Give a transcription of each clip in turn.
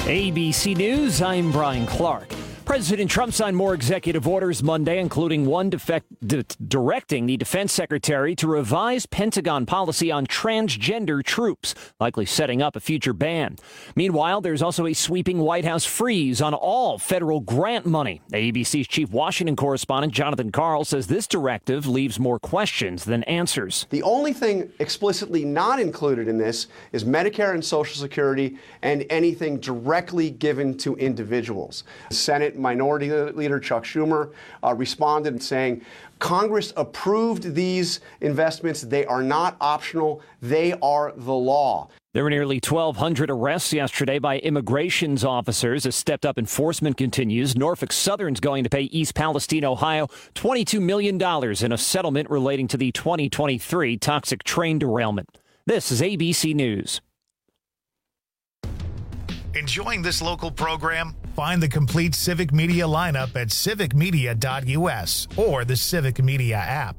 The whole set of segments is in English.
ABC News, I'm Brian Clark. President Trump signed more executive orders Monday, including one directing the defense secretary to revise Pentagon policy on transgender troops, likely setting up a future ban. Meanwhile, there's also a sweeping White House freeze on all federal grant money. ABC's chief Washington correspondent Jonathan Karl says this directive leaves more questions than answers. The only thing explicitly not included in this is Medicare and Social Security and anything directly given to individuals. Senate Minority Leader Chuck Schumer responded saying, Congress approved these investments. They are not optional. They are the law. There were nearly 1,200 arrests yesterday by immigrations officers as stepped-up enforcement continues. Norfolk Southern's going to pay East Palestine, Ohio, $22 million in a settlement relating to the 2023 toxic train derailment. This is ABC News. Enjoying this local program? Find the complete Civic Media lineup at civicmedia.us or the Civic Media app.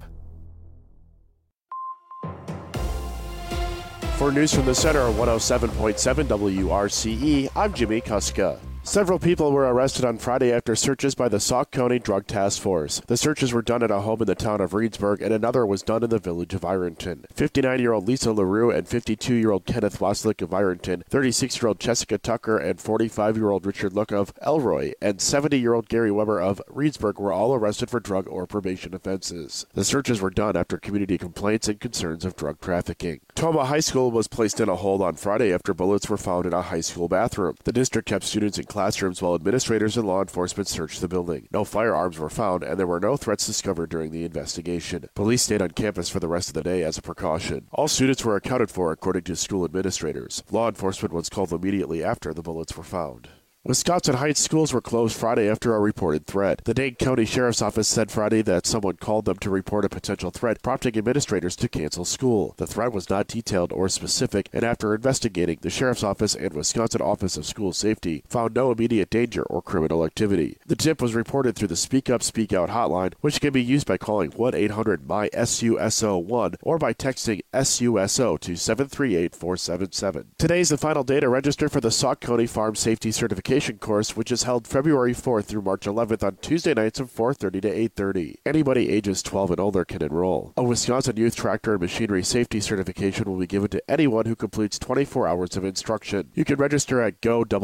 For news from the center on 107.7 WRCE, I'm Jimmy Kuska. Several people were arrested on Friday after searches by the Sauk County Drug Task Force. The searches were done at a home in the town of Reedsburg, and another was done in the village of Ironton. 59-year-old Lisa LaRue and 52-year-old Kenneth Waslick of Ironton, 36-year-old Jessica Tucker and 45-year-old Richard Look of Elroy, and 70-year-old Gary Weber of Reedsburg were all arrested for drug or probation offenses. The searches were done after community complaints and concerns of drug trafficking. Toma High School was placed in a hold on Friday after bullets were found in a high school bathroom. The district kept students in classrooms while administrators and law enforcement searched the building. No firearms were found, and there were no threats discovered during the investigation. Police stayed on campus for the rest of the day as a precaution. All students were accounted for, according to school administrators. Law enforcement was called immediately after the bullets were found. Wisconsin Heights schools were closed Friday after a reported threat. The Dane County Sheriff's Office said Friday that someone called them to report a potential threat, prompting administrators to cancel school. The threat was not detailed or specific, and after investigating, the Sheriff's Office and Wisconsin Office of School Safety found no immediate danger or criminal activity. The tip was reported through the Speak Up, Speak Out hotline, which can be used by calling 1-800-MY-SUSO-1 or by texting SUSO to 738-477. Today is the final day to register for the Sauk County Farm Safety Certification course, which is held February 4th through March 11th on Tuesday nights from 4:30 to 8:30. Anybody ages 12 and older can enroll. A Wisconsin Youth Tractor and Machinery Safety Certification will be given to anyone who completes 24 hours of instruction. You can register at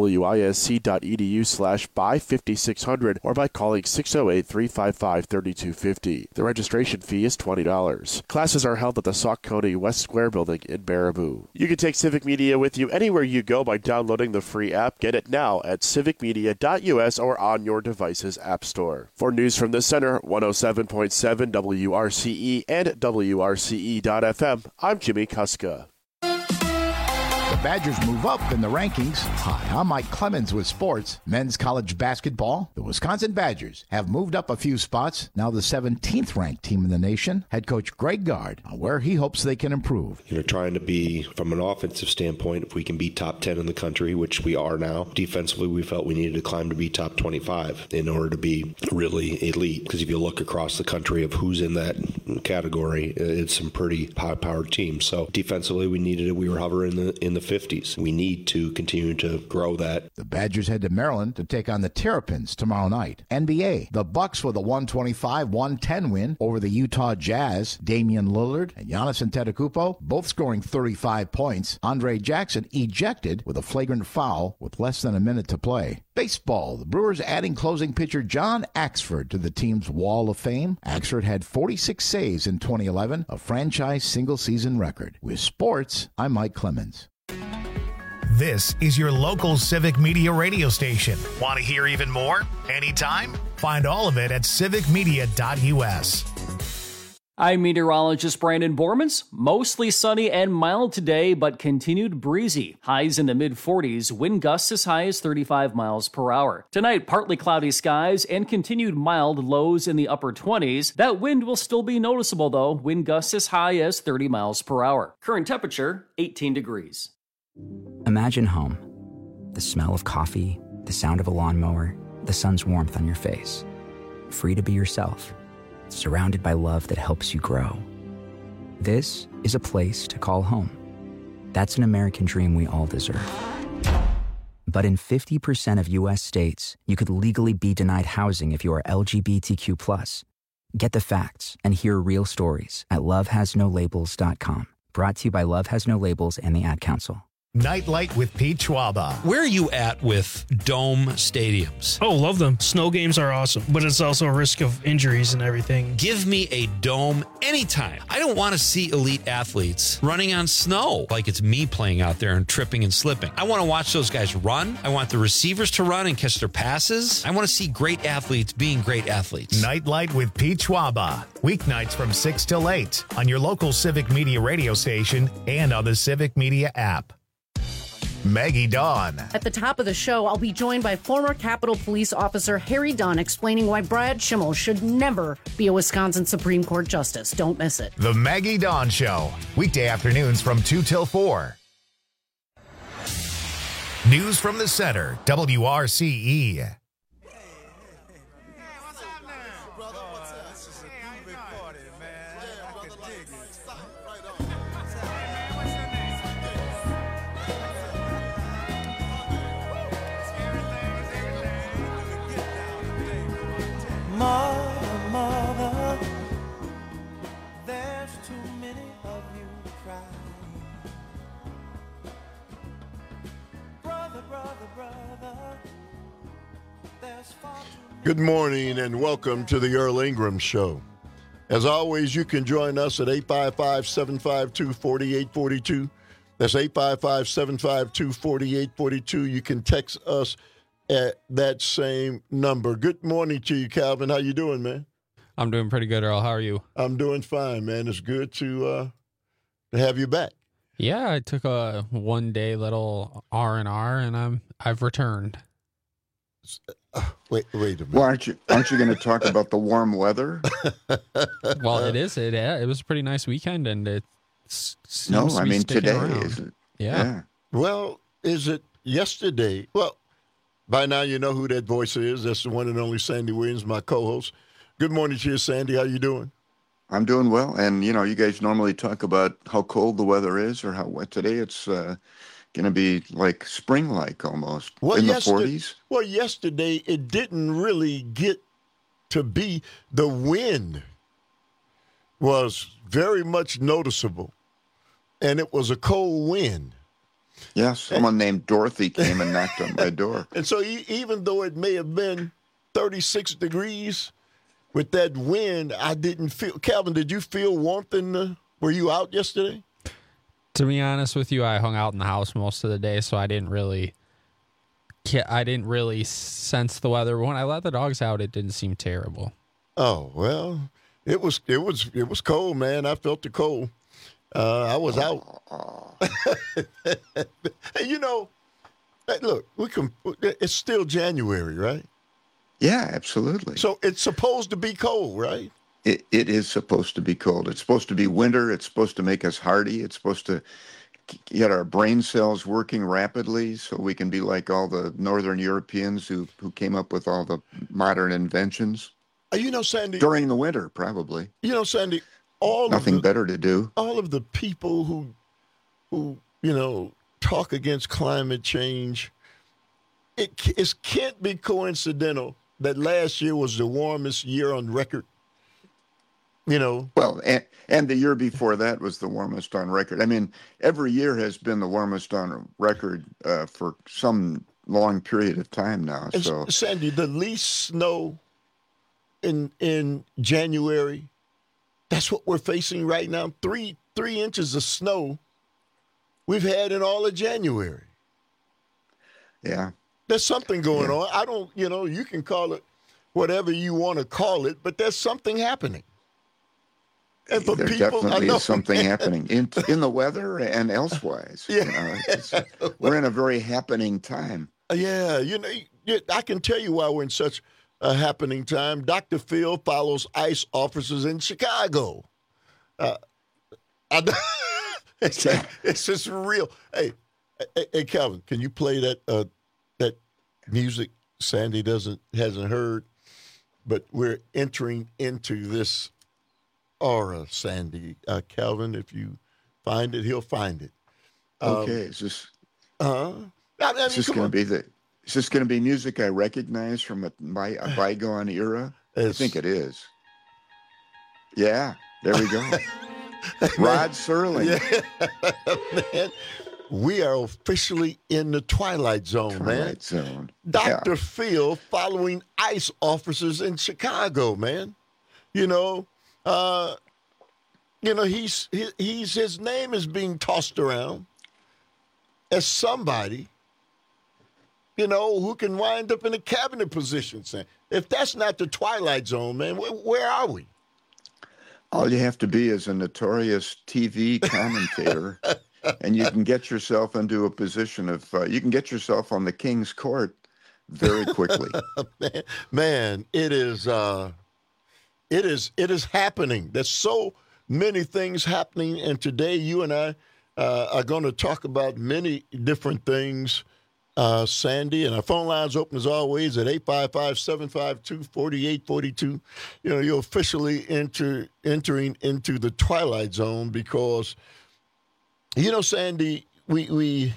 gowisc.edu/buy5600 or by calling 608-355-3250. The registration fee is $20. Classes are held at the Sauk County West Square Building in Baraboo. You can take Civic Media with you anywhere you go by downloading the free app. Get it now at civicmedia.us or on your device's app store. For news from the center, 107.7 WRCE and WRCE.FM, I'm Jimmy Kuska. The Badgers move up in the rankings. Hi, I'm Mike Clemens with sports. Men's college basketball. The Wisconsin Badgers have moved up a few spots. Now the 17th ranked team in the nation. Head coach Greg Gard on where he hopes they can improve. Trying to be, from an offensive standpoint, if we can be top 10 in the country, which we are now. Defensively, we felt we needed to climb to be top 25 in order to be really elite. Because if you look across the country of who's in that category, it's some pretty high-powered teams. So defensively, we were hovering in the 50s. We need to continue to grow that. The Badgers head to Maryland to take on the Terrapins tomorrow night. NBA, the Bucks with a 125-110 win over the Utah Jazz. Damian Lillard and Giannis Antetokounmpo both scoring 35 points. Andre Jackson ejected with a flagrant foul with less than a minute to play. Baseball, the Brewers adding closing pitcher John Axford to the team's Wall of Fame. Axford had 46 saves in 2011, a franchise single-season record. With sports, I'm Mike Clemens. This is your local Civic Media radio station. Want to hear even more? Anytime? Find all of it at civicmedia.us. I'm meteorologist Brandon Bormans. Mostly sunny and mild today, but continued breezy. Highs in the mid-40s, wind gusts as high as 35 miles per hour. Tonight, partly cloudy skies and continued mild lows in the upper 20s. That wind will still be noticeable, though. Wind gusts as high as 30 miles per hour. Current temperature, 18 degrees. Imagine home. The smell of coffee, the sound of a lawnmower, the sun's warmth on your face. Free to be yourself. Surrounded by love that helps you grow. This is a place to call home. That's an American dream we all deserve. But in 50% of U.S. states, you could legally be denied housing if you are LGBTQ+. Get the facts and hear real stories at lovehasnolabels.com. Brought to you by Love Has No Labels and the Ad Council. Nightlight with Pete Schwaba. Where are you at with dome stadiums? Oh, love them. Snow games are awesome, but it's also a risk of injuries and everything. Give me a dome anytime. I don't want to see elite athletes running on snow like it's me playing out there and tripping and slipping. I want to watch those guys run. I want the receivers to run and catch their passes. I want to see great athletes being great athletes. Nightlight with Pete Schwaba. Weeknights from 6 till 8 on your local Civic Media radio station and on the Civic Media app. Maggie Dawn. At the top of the show, I'll be joined by former Capitol Police Officer Harry Dunn explaining why Brad Schimmel should never be a Wisconsin Supreme Court Justice. Don't miss it. The Maggie Dawn Show. Weekday afternoons from 2 till 4. News from the Center. WRCE. Mother, there's too many of you crying. Brother, there's far too many. Good morning and welcome to the Earl Ingram Show. As always, you can join us at 855-752-4842. That's 855-752-4842. You can text us at that same number. Good morning to you, Calvin. How you doing, man? I'm doing pretty good, Earl. How are you? I'm doing fine, man. It's good to have you back. Yeah, I took a one-day little R&R, and I've returned. Wait a minute. Well, aren't you going to talk about the warm weather? Well, it is. It was a pretty nice weekend, and it seems no, I to be mean sticking today. around. Is it? Yeah. Well, is it yesterday? Well, by now you know who that voice is. That's the one and only Sandy Williams, my co-host. Good morning to you, Sandy. How you doing? I'm doing well. And, you guys normally talk about how cold the weather is or how wet. Today it's going to be like spring-like almost in the 40s. Well, yesterday it didn't really get to be. The wind was very much noticeable, and it was a cold wind. Yeah, someone named Dorothy came and knocked on my door. And so even though it may have been 36 degrees with that wind, I didn't feel. Calvin, did you feel warmth were you out yesterday? To be honest with you, I hung out in the house most of the day, so I didn't really sense the weather. But when I let the dogs out, it didn't seem terrible. Oh, well, it was cold, man. I felt the cold. I was out. And look, it's still January, right? Yeah, absolutely. So it's supposed to be cold, right? It is supposed to be cold. It's supposed to be winter. It's supposed to make us hardy. It's supposed to get our brain cells working rapidly so we can be like all the Northern Europeans who came up with all the modern inventions. Sandy. During the winter, probably. Sandy. Nothing better to do. All of the people who talk against climate change, it can't be coincidental that last year was the warmest year on record. Well, and the year before that was the warmest on record. I mean, every year has been the warmest on record for some long period of time now. And so, Sandy, the least snow in January. That's what we're facing right now. 3 inches of snow we've had in all of January. Yeah. There's something going on. I don't, you can call it whatever you want to call it, but there's something happening. And for there people, definitely is something happening in the weather and elsewise. Yeah. We're in a very happening time. Yeah. I can tell you why we're in such a happening time. Dr. Phil follows ICE officers in Chicago. It's just real. Hey, Calvin, can you play that music Sandy hasn't heard? But we're entering into this aura, Sandy. Calvin, if you find it, he'll find it. Okay, is this? I Is this going to be music I recognize from a bygone era? I think it is. Yeah, there we go. Rod Serling. Yeah, man. We are officially in the Twilight Zone, man. Zone. Dr. Phil following ICE officers in Chicago, man. His name is being tossed around as somebody, who can wind up in a cabinet position. If that's not the Twilight Zone, man, where are we? All you have to be is a notorious TV commentator, and you can get yourself into a position of, you can get yourself on the King's Court very quickly. Man, it is happening. There's so many things happening, and today you and I are going to talk about many different things, Sandy, and our phone line's open as always at 855-752-4842. You're officially entering into the Twilight Zone because, Sandy, we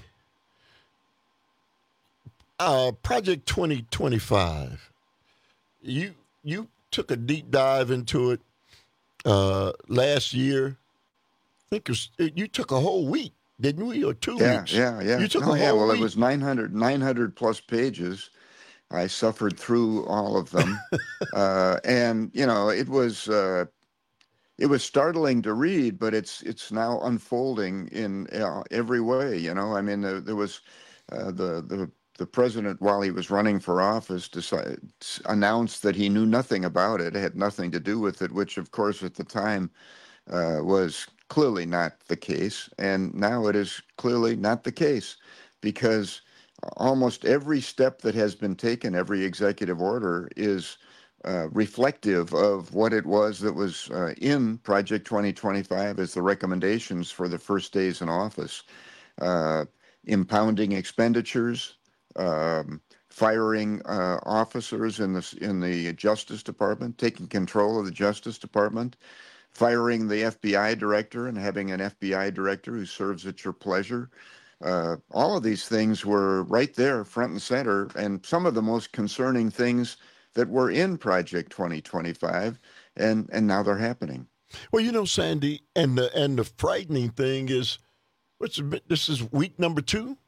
Project 2025, you took a deep dive into it last year. I think you took a whole week, didn't we, or 2 weeks? Yeah. You took a whole Well, week. it was 900 plus pages. I suffered through all of them, and it was startling to read, but it's now unfolding in every way. I mean, there was the president, while he was running for office, announced that he knew nothing about it, had nothing to do with it, which, of course, at the time was clearly not the case. And now it is clearly not the case, because almost every step that has been taken, every executive order, is reflective of what it was that was in Project 2025 as the recommendations for the first days in office. Impounding expenditures, firing officers in the Justice Department, taking control of the Justice Department, firing the FBI director and having an FBI director who serves at your pleasure. All of these things were right there, front and center, and some of the most concerning things that were in Project 2025, and now they're happening. Well, Sandy, and the frightening thing is, this is week number 2.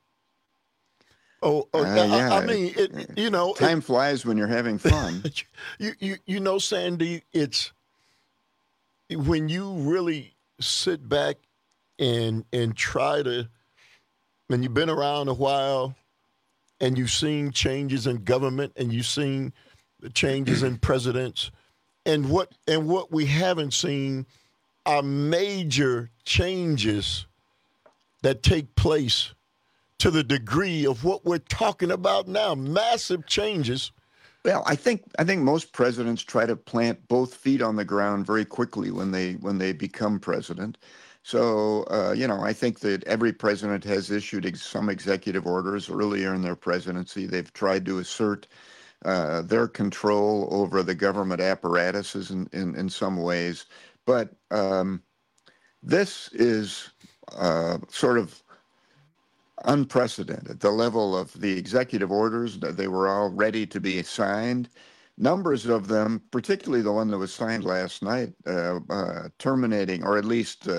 Yeah. I mean, time flies when you're having fun. Sandy, it's when you really sit back and try to, when you've been around a while and you've seen changes in government and you've seen the changes in presidents, and what we haven't seen are major changes that take place to the degree of what we're talking about now, massive changes. Well, I think most presidents try to plant both feet on the ground very quickly when they become president. So, I think that every president has issued some executive orders earlier in their presidency. They've tried to assert their control over the government apparatuses in some ways. But this is sort of unprecedented. The level of the executive orders, they were all ready to be signed. Numbers of them, particularly the one that was signed last night, terminating or at least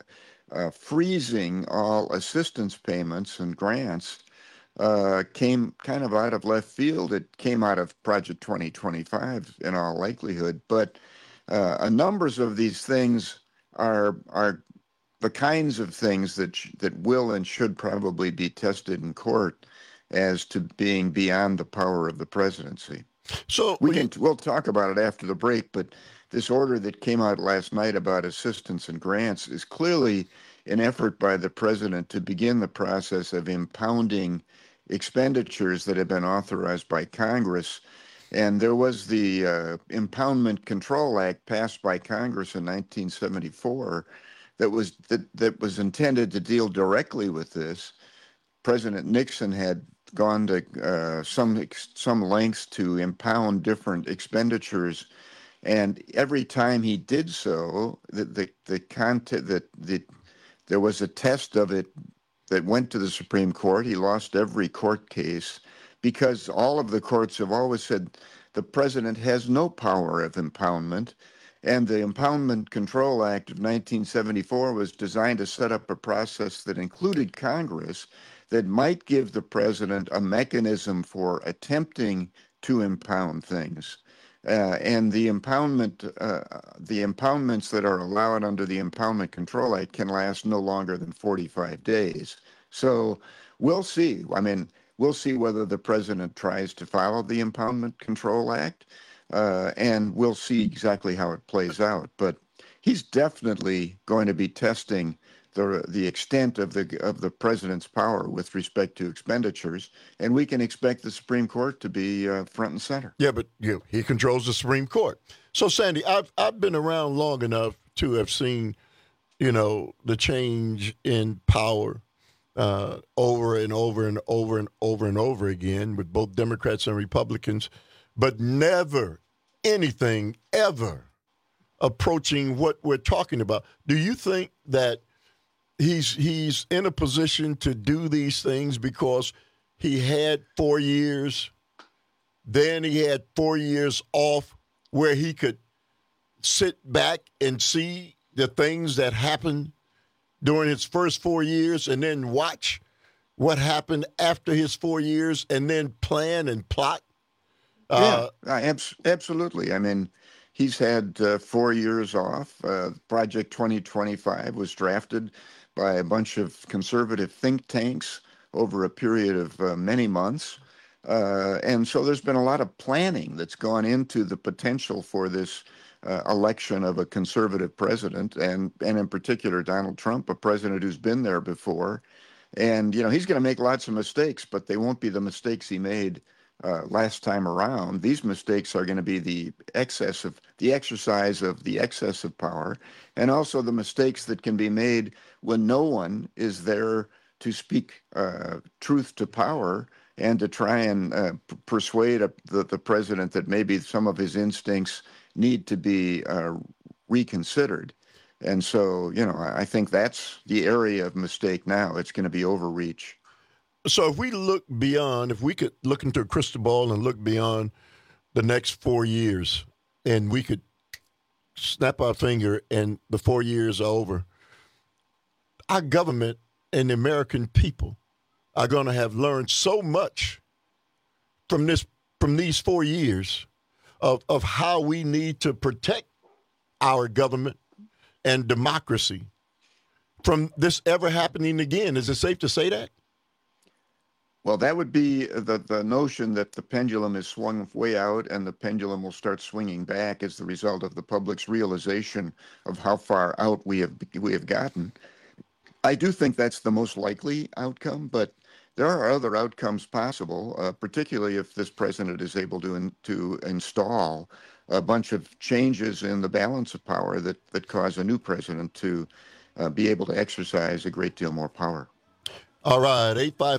freezing all assistance payments and grants, came kind of out of left field. It came out of Project 2025 in all likelihood, but numbers of these things are the kinds of things that will and should probably be tested in court as to being beyond the power of the presidency. So we'll talk about it after the break, but this order that came out last night about assistance and grants is clearly an effort by the president to begin the process of impounding expenditures that have been authorized by Congress. And there was the Impoundment Control Act passed by Congress in 1974 that was intended to deal directly with this. President Nixon had gone to some lengths to impound different expenditures, and every time he did so, there was a test of it that went to the Supreme Court. He lost every court case because all of the courts have always said the president has no power of impoundment. And the Impoundment Control Act of 1974 was designed to set up a process that included Congress that might give the president a mechanism for attempting to impound things. And the impoundments that are allowed under the Impoundment Control Act can last no longer than 45 days. So we'll see. I mean, we'll see whether the president tries to follow the Impoundment Control Act, and we'll see exactly how it plays out. But he's definitely going to be testing the extent of the president's power with respect to expenditures, and we can expect the Supreme Court to be front and center. Yeah, but he controls the Supreme Court. So, Sandy, I've been around long enough to have seen, the change in power over and over and over and over and over again with both Democrats and Republicans, but never anything ever approaching what we're talking about. Do you think that he's in a position to do these things because he had 4 years, then he had 4 years off where he could sit back and see the things that happened during his first 4 years and then watch what happened after his 4 years and then plan and plot? Absolutely. I mean, he's had 4 years off. Project 2025 was drafted by a bunch of conservative think tanks over a period of many months. And so there's been a lot of planning that's gone into the potential for this election of a conservative president, and in particular Donald Trump, a president who's been there before. And, he's going to make lots of mistakes, but they won't be the mistakes he made last time around. These mistakes are going to be the exercise of the excess of power, and also the mistakes that can be made when no one is there to speak truth to power and to try and persuade the president that maybe some of his instincts need to be reconsidered. And so, I think that's the area of mistake now. It's going to be overreach. So if we could look into a crystal ball and look beyond the next 4 years, and we could snap our finger and the 4 years are over, our government and the American people are going to have learned so much from these 4 years of how we need to protect our government and democracy from this ever happening again. Is it safe to say that? Well, that would be the notion that the pendulum is swung way out and the pendulum will start swinging back as the result of the public's realization of how far out we have gotten. I do think that's the most likely outcome, but there are other outcomes possible, particularly if this president is able to install a bunch of changes in the balance of power that cause a new president to be able to exercise a great deal more power. All right,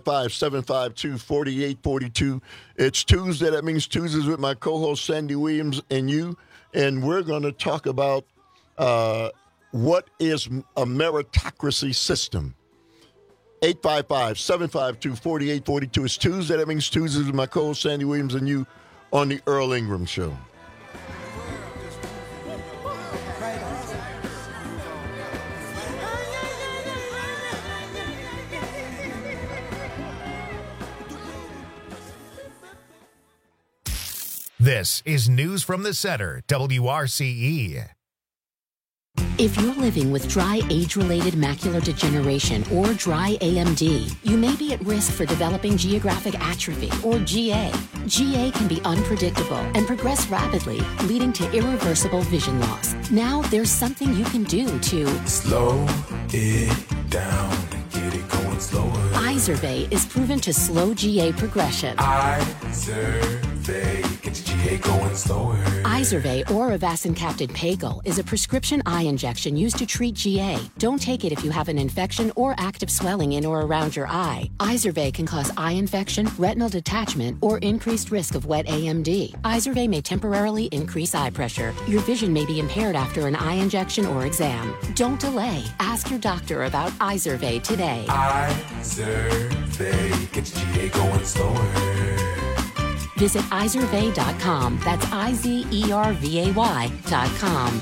855-752-4842. It's Tuesday. That means Tuesdays with my co-host Sandy Williams and you. And we're going to talk about what is a meritocracy system. 855-752-4842. It's Tuesday. That means Tuesdays with my co-host Sandy Williams and you on the Earl Ingram Show. This is News from the Center, WRCE. If you're living with dry age-related macular degeneration or dry AMD, you may be at risk for developing geographic atrophy or GA. GA can be unpredictable and progress rapidly, leading to irreversible vision loss. Now there's something you can do to slow it down and get it going slower. Izervay is proven to slow GA progression. Izervay. Izervay gets GA going slower. Izervay or Avastin-capted Pagel is a prescription eye injection used to treat GA. Don't take it if you have an infection or active swelling in or around your eye. Izervay can cause eye infection, retinal detachment, or increased risk of wet AMD. Izervay may temporarily increase eye pressure. Your vision may be impaired after an eye injection or exam. Don't delay. Ask your doctor about Izervay today. Izervay gets GA going slower. Visit Izervay.com. That's IZERVAY.com.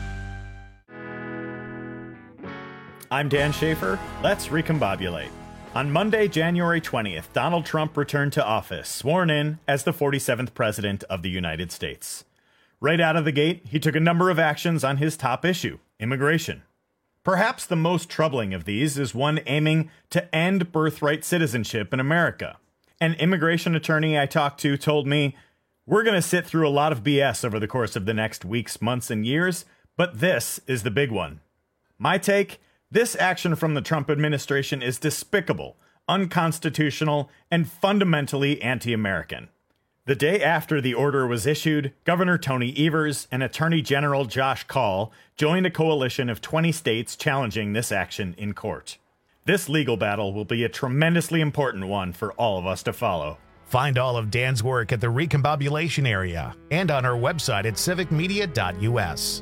I'm Dan Schaefer. Let's recombobulate. On Monday, January 20th, Donald Trump returned to office, sworn in as the 47th President of the United States. Right out of the gate, he took a number of actions on his top issue, immigration. Perhaps the most troubling of these is one aiming to end birthright citizenship in America. An immigration attorney I talked to told me, "We're going to sit through a lot of BS over the course of the next weeks, months, and years, but this is the big one." My take? This action from the Trump administration is despicable, unconstitutional, and fundamentally anti-American. The day after the order was issued, Governor Tony Evers and Attorney General Josh Kaul joined a coalition of 20 states challenging this action in court. This legal battle will be a tremendously important one for all of us to follow. Find all of Dan's work at the Recombobulation area and on our website at civicmedia.us.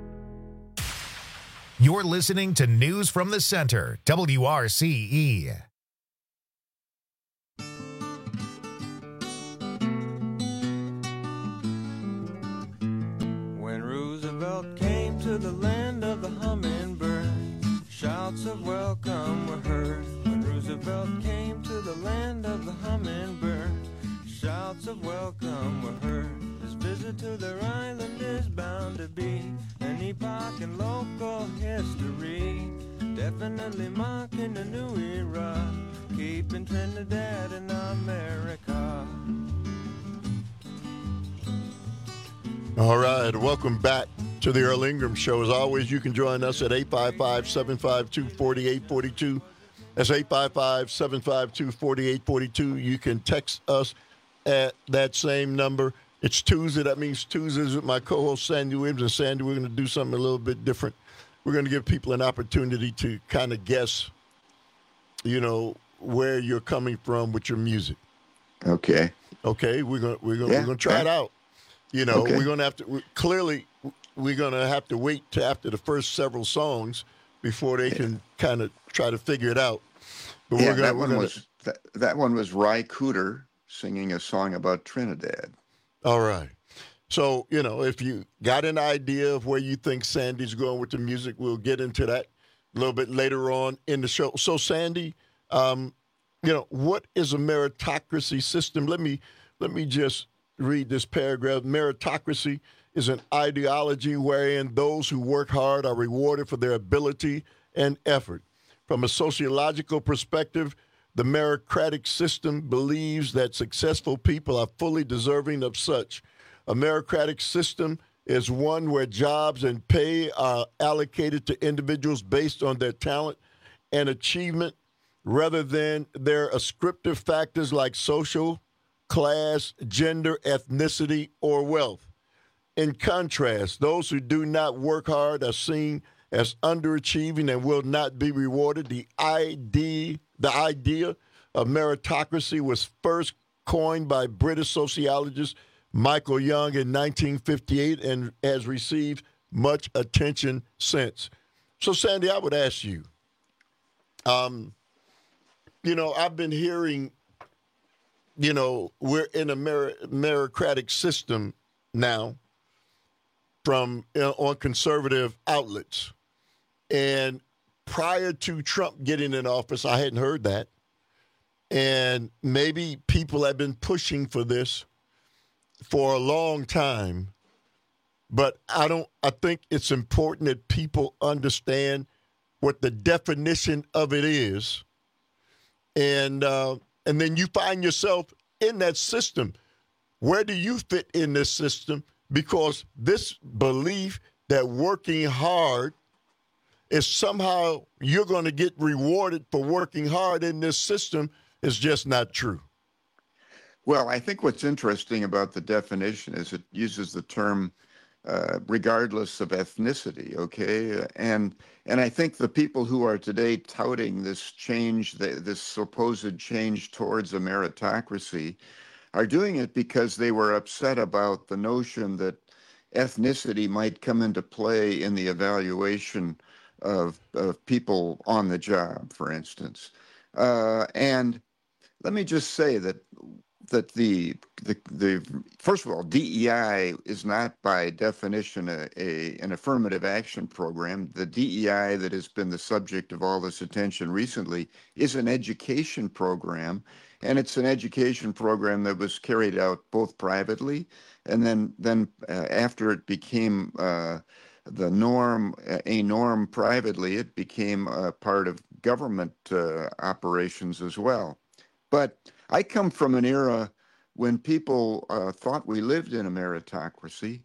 You're listening to News from the Center, WRCE. When Roosevelt came to the land of the hummingbird, shouts of welcome were heard. When Roosevelt came to the land of the hummingbird, shouts of welcome were heard. His visit to their island is bound to be an epoch in local history, definitely marking a new era, keeping Trinidad in America. All right, welcome back to the Earl Ingram Show. As always, you can join us at 855-752-4842. That's 855-752-4842. You can text us at that same number. It's Tuesday. That means Tuesdays with my co-host, Sandy Williams. And Sandy, we're going to do something a little bit different. We're going to give people an opportunity to kind of guess, where you're coming from with your music. Okay. Okay, we're gonna try it out. Okay. We're going to have to we're going to have to wait till after the first several songs before they can kind of try to figure it out. But that one was Ry Cooder singing a song about Trinidad. All right. So, if you got an idea of where you think Sandy's going with the music, we'll get into that a little bit later on in the show. So, Sandy, what is a meritocracy system? Let me just read this paragraph. Meritocracy is an ideology wherein those who work hard are rewarded for their ability and effort. From a sociological perspective, the meritocratic system believes that successful people are fully deserving of such. A meritocratic system is one where jobs and pay are allocated to individuals based on their talent and achievement rather than their ascriptive factors like social, class, gender, ethnicity, or wealth. In contrast, those who do not work hard are seen as underachieving and will not be rewarded. The idea of meritocracy was first coined by British sociologist Michael Young in 1958 and has received much attention since. So, Sandy, I would ask you, I've been hearing, we're in a meritocratic system now from on conservative outlets. And prior to Trump getting in office, I hadn't heard that. And maybe people have been pushing for this for a long time. But I think it's important that people understand what the definition of it is. And then you find yourself in that system. Where do you fit in this system? Because this belief that working hard is somehow you're going to get rewarded for working hard in this system is just not true. Well, I think what's interesting about the definition is it uses the term regardless of ethnicity, okay? And I think the people who are today touting this change, this supposed change towards a meritocracy, are doing it because they were upset about the notion that ethnicity might come into play in the evaluation of people on the job, for instance. And let me just say that the first of all, DEI is not by definition an affirmative action program. The DEI that has been the subject of all this attention recently is an education program, and it's an education program that was carried out both privately and then after it became the norm, a norm privately, it became a part of government operations as well. But I come from an era when people thought we lived in a meritocracy,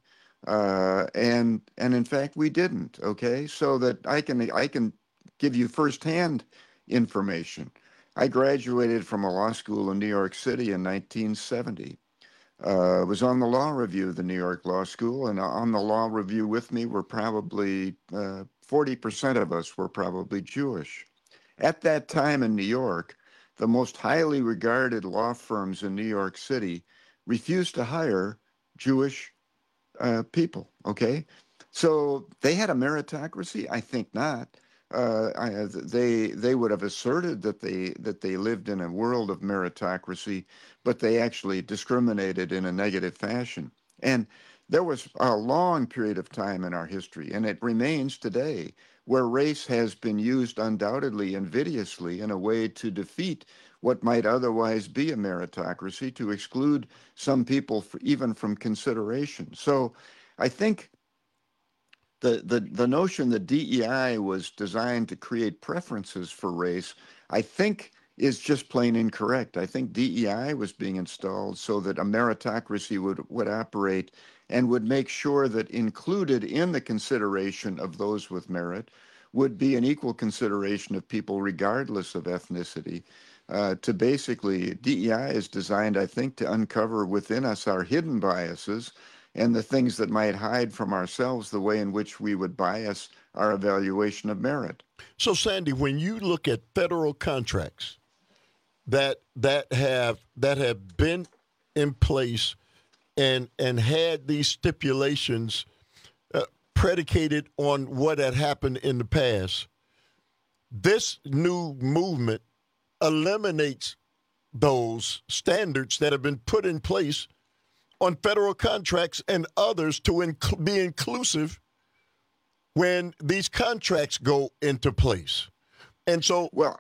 and in fact we didn't. Okay, so that I can give you firsthand information. I graduated from a law school in New York City in 1970. Was on the law review of the New York Law School, and on the law review with me were probably 40% of us were probably Jewish. At that time in New York, the most highly regarded law firms in New York City refused to hire Jewish people, okay? So they had a meritocracy? I think not. They would have asserted that they lived in a world of meritocracy, but they actually discriminated in a negative fashion. And there was a long period of time in our history, and it remains today, where race has been used undoubtedly invidiously in a way to defeat what might otherwise be a meritocracy, to exclude some people even from consideration. So I think the notion that DEI was designed to create preferences for race, I think is just plain incorrect. I think DEI was being installed so that a meritocracy would operate and would make sure that included in the consideration of those with merit would be an equal consideration of people regardless of ethnicity. To basically, DEI is designed, I think, to uncover within us our hidden biases and the things that might hide from ourselves, the way in which we would bias our evaluation of merit. So, Sandy, when you look at federal contracts that have been in place and had these stipulations predicated on what had happened in the past, this new movement eliminates those standards that have been put in place on federal contracts and others to be inclusive when these contracts go into place. And so, well,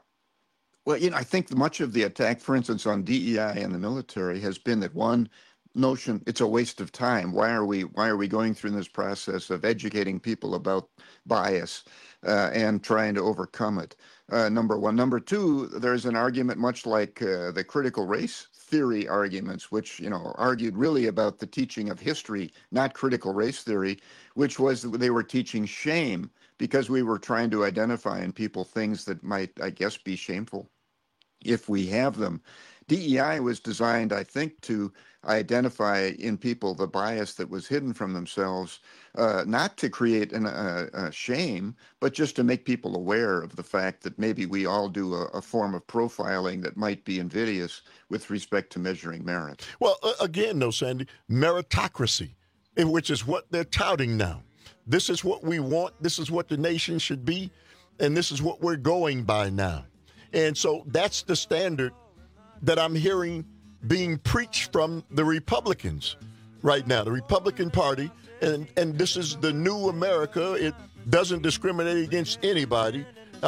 I think much of the attack, for instance, on DEI and the military has been that one notion, it's a waste of time. Why are we going through this process of educating people about bias and trying to overcome it? Number one. Number two, there's an argument much like the critical race theory arguments, which, argued really about the teaching of history, not critical race theory, which was that they were teaching shame because we were trying to identify in people things that might, I guess, be shameful if we have them. DEI was designed, I think, to identify in people the bias that was hidden from themselves, not to create a shame, but just to make people aware of the fact that maybe we all do a form of profiling that might be invidious with respect to measuring merit. Well, again, though, Sandy, meritocracy, which is what they're touting now. This is what we want. This is what the nation should be. And this is what we're going by now. And so that's the standard that I'm hearing being preached from the Republicans right now, the Republican Party. And this is the new America. It doesn't discriminate against anybody.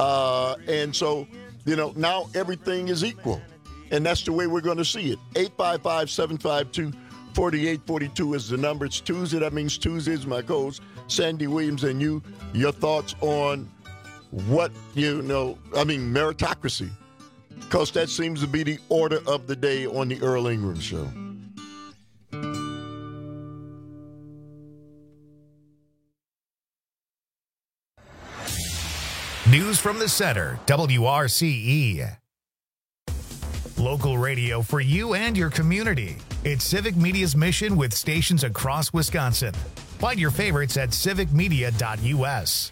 And so, now everything is equal. And that's the way we're going to see it. 855-752-4842 is the number. It's Tuesday. That means Tuesday is my co-host, Sandy Williams, and your thoughts on what, meritocracy. Because that seems to be the order of the day on the Earl Ingram Show. News from the Center, WRCE. local radio for you and your community. It's Civic Media's mission with stations across Wisconsin. Find your favorites at civicmedia.us.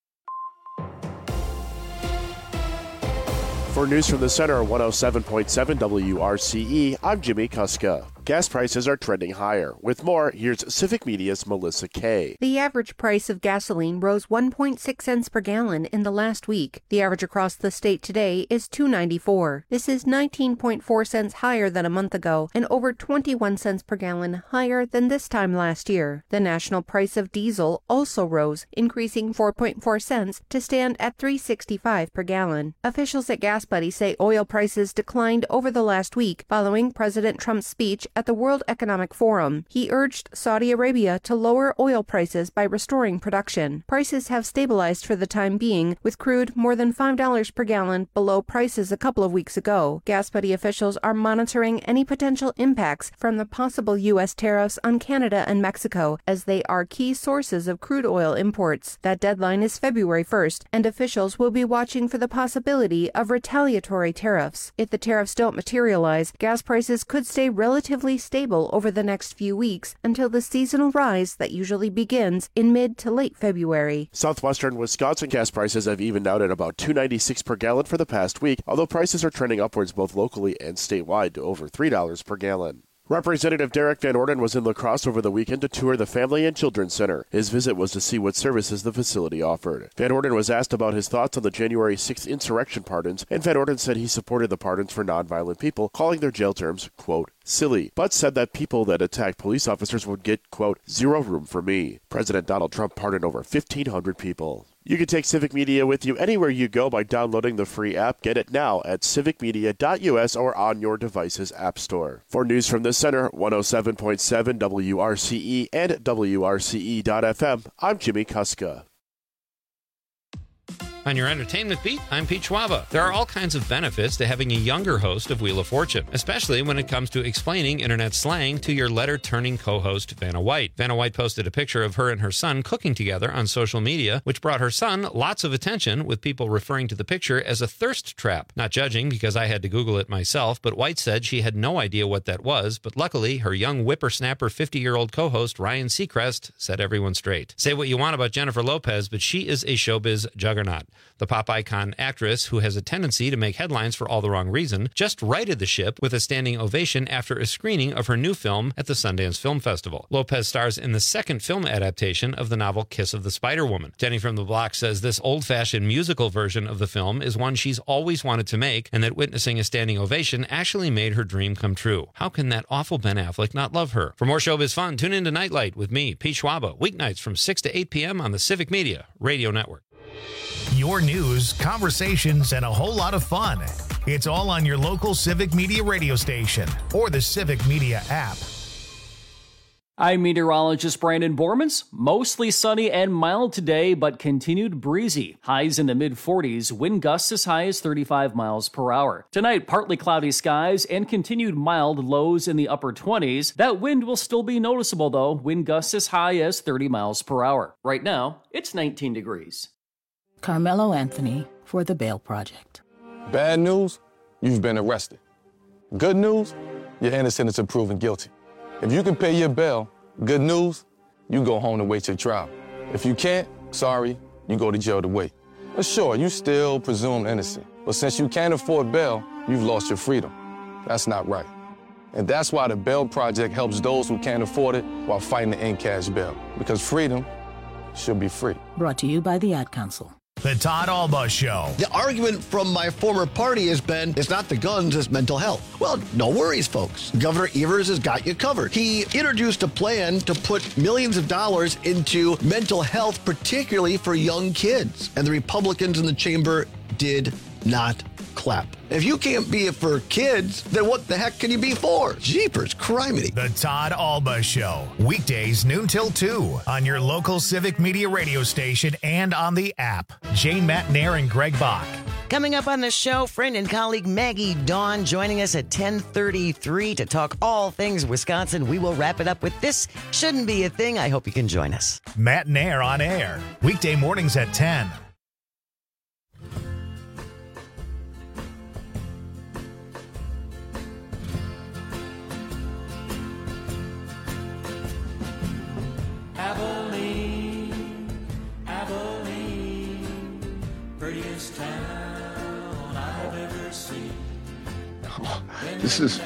For news from the center on 107.7 WRCE, I'm Jimmy Kuska. Gas prices are trending higher. With more, here's Civic Media's Melissa Kay. The average price of gasoline rose 1.6 cents per gallon in the last week. The average across the state today is $2.94. This is 19.4 cents higher than a month ago and over 21 cents per gallon higher than this time last year. The national price of diesel also rose, increasing 4.4 cents to stand at $3.65 per gallon. Officials at Gas Buddy say oil prices declined over the last week following President Trump's speech at the World Economic Forum. He urged Saudi Arabia to lower oil prices by restoring production. Prices have stabilized for the time being, with crude more than $5 per gallon below prices a couple of weeks ago. Gas Buddy officials are monitoring any potential impacts from the possible U.S. tariffs on Canada and Mexico, as they are key sources of crude oil imports. That deadline is February 1st, and officials will be watching for the possibility of retaliatory tariffs. If the tariffs don't materialize, gas prices could stay relatively stable over the next few weeks until the seasonal rise that usually begins in mid to late February. Southwestern Wisconsin gas prices have evened out at about $2.96 per gallon for the past week, although prices are trending upwards both locally and statewide to over $3 per gallon. Representative Derek Van Orden was in La Crosse over the weekend to tour the Family and Children's Center. His visit was to see what services the facility offered. Van Orden was asked about his thoughts on the January 6th insurrection pardons, and Van Orden said he supported the pardons for nonviolent people, calling their jail terms, quote, silly, but said that people that attacked police officers would get, quote, zero room for me. President Donald Trump pardoned over 1,500 people. You can take Civic Media with you anywhere you go by downloading the free app. Get it now at civicmedia.us or on your device's app store. For news from the center, 107.7 WRCE and WRCE.FM, I'm Jimmy Kuska. On your entertainment beat, I'm Pete Schwaba. There are all kinds of benefits to having a younger host of Wheel of Fortune, especially when it comes to explaining internet slang to your letter-turning co-host, Vanna White. Vanna White posted a picture of her and her son cooking together on social media, which brought her son lots of attention, with people referring to the picture as a thirst trap. Not judging, because I had to Google it myself, but White said she had no idea what that was, but luckily, her young whippersnapper 50-year-old co-host, Ryan Seacrest, set everyone straight. Say what you want about Jennifer Lopez, but she is a showbiz juggernaut. The pop icon actress, who has a tendency to make headlines for all the wrong reason, just righted the ship with a standing ovation after a screening of her new film at the Sundance Film Festival. Lopez stars in the second film adaptation of the novel Kiss of the Spider-Woman. Jenny from the Block says this old-fashioned musical version of the film is one she's always wanted to make, and that witnessing a standing ovation actually made her dream come true. How can that awful Ben Affleck not love her? For more showbiz fun, tune in to Nightlight with me, Pete Schwaba, weeknights from 6 to 8 p.m. on the Civic Media Radio Network. Your news, conversations, and a whole lot of fun. It's all on your local Civic Media radio station or the Civic Media app. I'm meteorologist Brandon Bormans. Mostly sunny and mild today, but continued breezy. Highs in the mid-40s, wind gusts as high as 35 miles per hour. Tonight, partly cloudy skies and continued mild lows in the upper 20s. That wind will still be noticeable, though. Wind gusts as high as 30 miles per hour. Right now, it's 19 degrees. Carmelo Anthony for The Bail Project. Bad news, you've been arrested. Good news, you're innocent until proven guilty. If you can pay your bail, good news, you go home to wait your trial. If you can't, sorry, you go to jail to wait. But sure, you still presumed innocent. But since you can't afford bail, you've lost your freedom. That's not right. And that's why the Bail Project helps those who can't afford it while fighting to end cash bail. Because freedom should be free. Brought to you by the Ad Council. The Todd Alba Show. The argument from my former party has been, it's not the guns, it's mental health. Well, no worries, folks. Governor Evers has got you covered. He introduced a plan to put millions of dollars into mental health, particularly for young kids. And the Republicans in the chamber did not clap. If you can't be it for kids, then what the heck can you be for? Jeepers criminy. The Todd Alba Show. Weekdays noon till 2 on your local Civic Media radio station and on the app. Jane Matnair and Greg Bach. Coming up on the show, friend and colleague Maggie Dawn joining us at 10:33 to talk all things Wisconsin. We will wrap it up with This Shouldn't Be a Thing. I hope you can join us. Matnair on air. Weekday mornings at 10. This is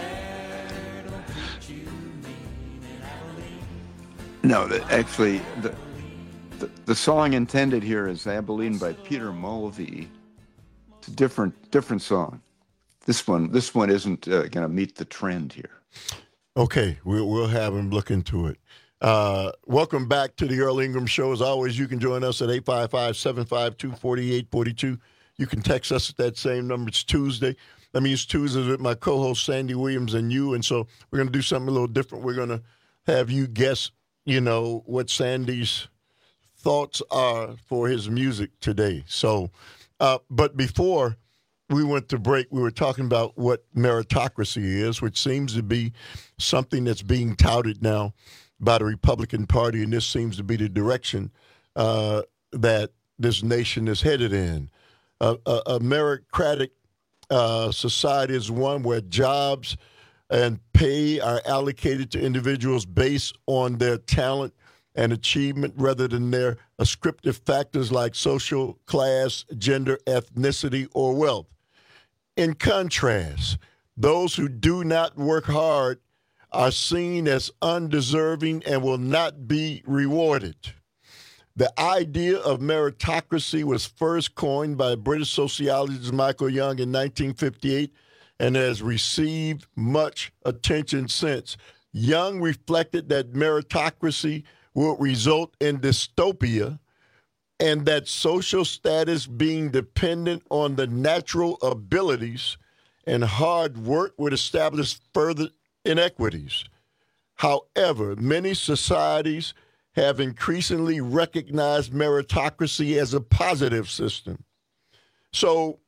actually the song intended here is Abilene by Peter Mulvey. It's a different song. This one isn't going to meet the trend here. Okay, we'll have him look into it. Welcome back to the Earl Ingram Show. As always, you can join us at 855-752-4842. You can text us at that same number. It's Tuesday. That means Tuesdays with my co-host Sandy Williams and you. And so we're going to do something a little different. We're going to have you guess, what Sandy's thoughts are for his music today. So, but before we went to break, we were talking about what meritocracy is, which seems to be something that's being touted now by the Republican Party, and this seems to be the direction that this nation is headed in. A meritocratic society is one where jobs and pay are allocated to individuals based on their talent and achievement rather than their ascriptive factors like social class, gender, ethnicity, or wealth. In contrast, those who do not work hard are seen as undeserving and will not be rewarded. The idea of meritocracy was first coined by British sociologist Michael Young in 1958 and has received much attention since. Young reflected that meritocracy will result in dystopia and that social status being dependent on the natural abilities and hard work would establish further inequities. However, many societies have increasingly recognized meritocracy as a positive system. So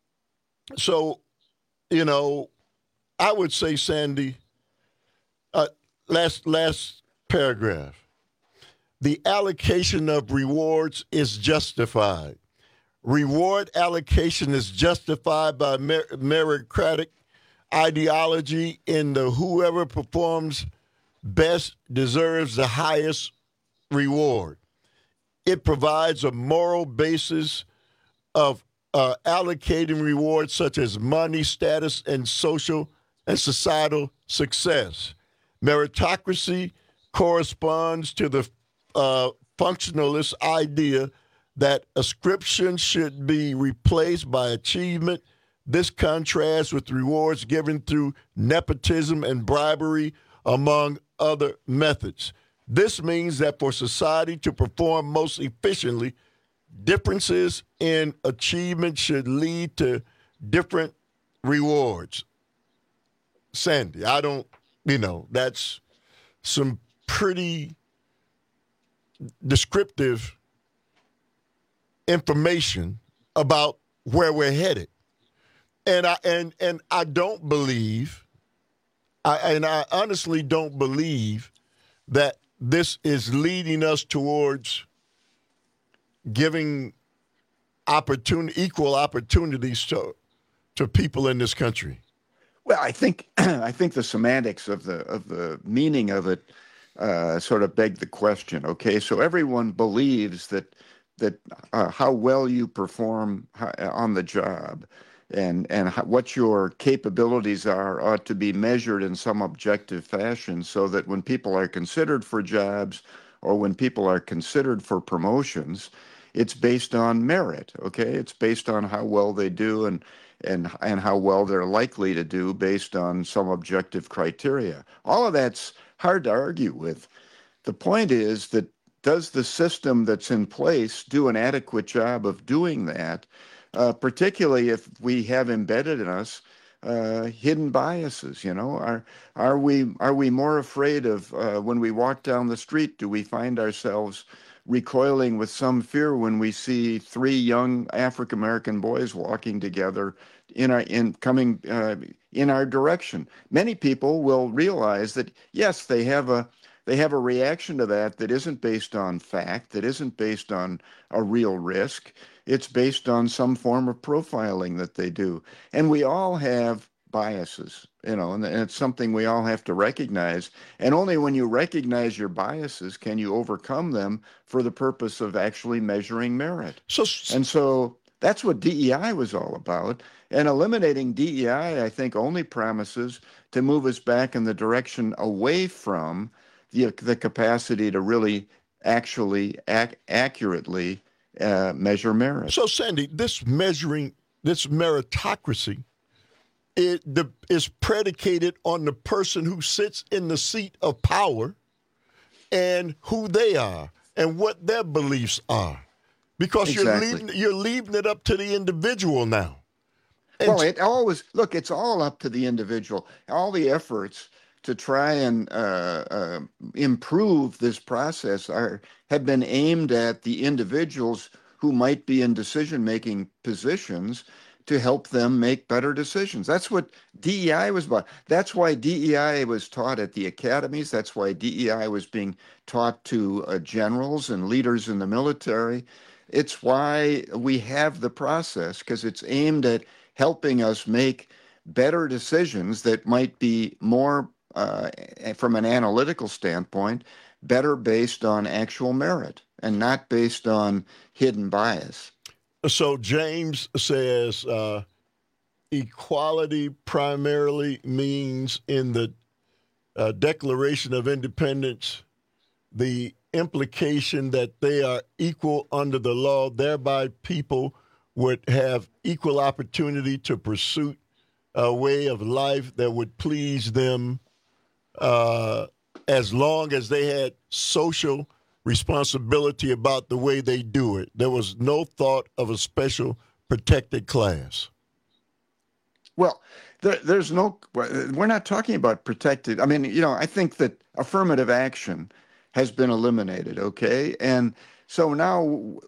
I would say, Sandy, last paragraph. The allocation of rewards is justified. Reward allocation is justified by meritocratic ideology in the whoever performs best deserves the highest reward. It provides a moral basis of allocating rewards such as money, status, and social and societal success. Meritocracy corresponds to the functionalist idea that ascription should be replaced by achievement. This contrasts with rewards given through nepotism and bribery, among other methods. This means that for society to perform most efficiently, differences in achievement should lead to different rewards. Sandy, that's some pretty descriptive information about where we're headed. And I don't believe, I honestly don't believe that this is leading us towards giving equal opportunities to people in this country. Well, I think the semantics of the meaning of it sort of beg the question. Okay, so everyone believes that how well you perform on the job and what your capabilities are ought to be measured in some objective fashion, so that when people are considered for jobs or when people are considered for promotions, it's based on merit. Okay, it's based on how well they do and how well they're likely to do based on some objective criteria. All of that's hard to argue with. The point is that does the system that's in place do an adequate job of doing that, particularly if we have embedded in us hidden biases? Are we more afraid of when we walk down the street? Do we find ourselves recoiling with some fear when we see three young African American boys walking together coming in our direction? Many people will realize that yes, they have a reaction to that isn't based on fact, that isn't based on a real risk. It's based on some form of profiling that they do. And we all have biases, and it's something we all have to recognize. And only when you recognize your biases can you overcome them for the purpose of actually measuring merit. So That's what DEI was all about. And eliminating DEI, I think, only promises to move us back in the direction away from the capacity to really actually accurately measure merit. So, Sandy, this meritocracy, is predicated on the person who sits in the seat of power and who they are and what their beliefs are. Because Exactly. you're leaving it up to the individual now. And Well, it's all up to the individual. All the efforts to try and improve this process have been aimed at the individuals who might be in decision-making positions to help them make better decisions. That's what DEI was about. That's why DEI was taught at the academies. That's why DEI was being taught to generals and leaders in the military. It's why we have the process, because it's aimed at helping us make better decisions that might be more, from an analytical standpoint, better based on actual merit and not based on hidden bias. So James says equality primarily means in the Declaration of Independence, the implication that they are equal under the law, thereby people would have equal opportunity to pursue a way of life that would please them as long as they had social responsibility about the way they do it. There was no thought of a special protected class. Well, we're not talking about protected. I mean, I think that affirmative action has been eliminated, okay? And so now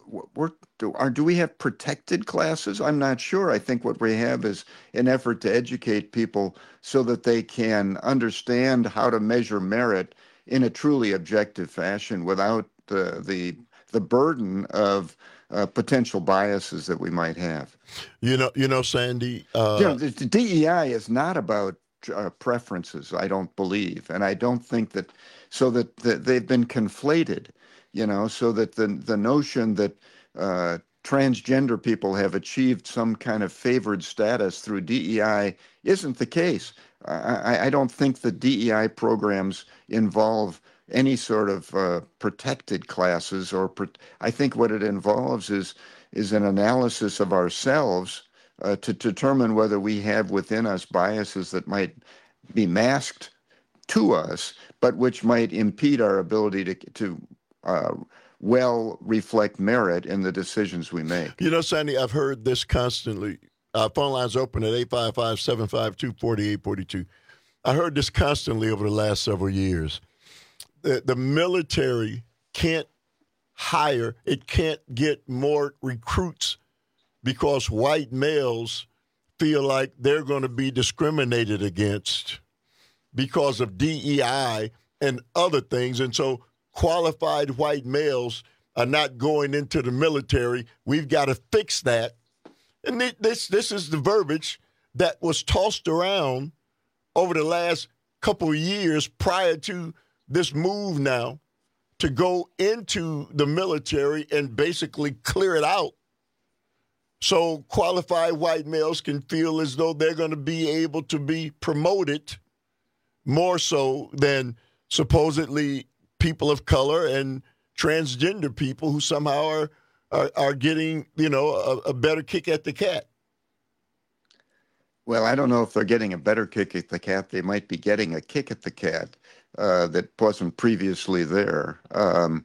do we have protected classes? I'm not sure. I think what we have is an effort to educate people so that they can understand how to measure merit in a truly objective fashion without the burden of potential biases that we might have. Sandy. The DEI is not about preferences, I don't believe, and I don't think that they've been conflated. So that the notion that transgender people have achieved some kind of favored status through DEI isn't the case. I don't think the DEI programs involve any sort of protected classes, I think what it involves is an analysis of ourselves to determine whether we have within us biases that might be masked to us, but which might impede our ability to well reflect merit in the decisions we make. Sandy, I've heard this constantly. Phone lines open at 855-752-4842. I heard this constantly over the last several years. The military can't hire, it can't get more recruits because white males feel like they're going to be discriminated against because of DEI and other things. And so qualified white males are not going into the military. We've got to fix that. And this is the verbiage that was tossed around over the last couple of years prior to this move now to go into the military and basically clear it out so qualified white males can feel as though they're going to be able to be promoted more so than supposedly people of color and transgender people who somehow are getting, a better kick at the cat. Well, I don't know if they're getting a better kick at the cat. They might be getting a kick at the cat that wasn't previously there. I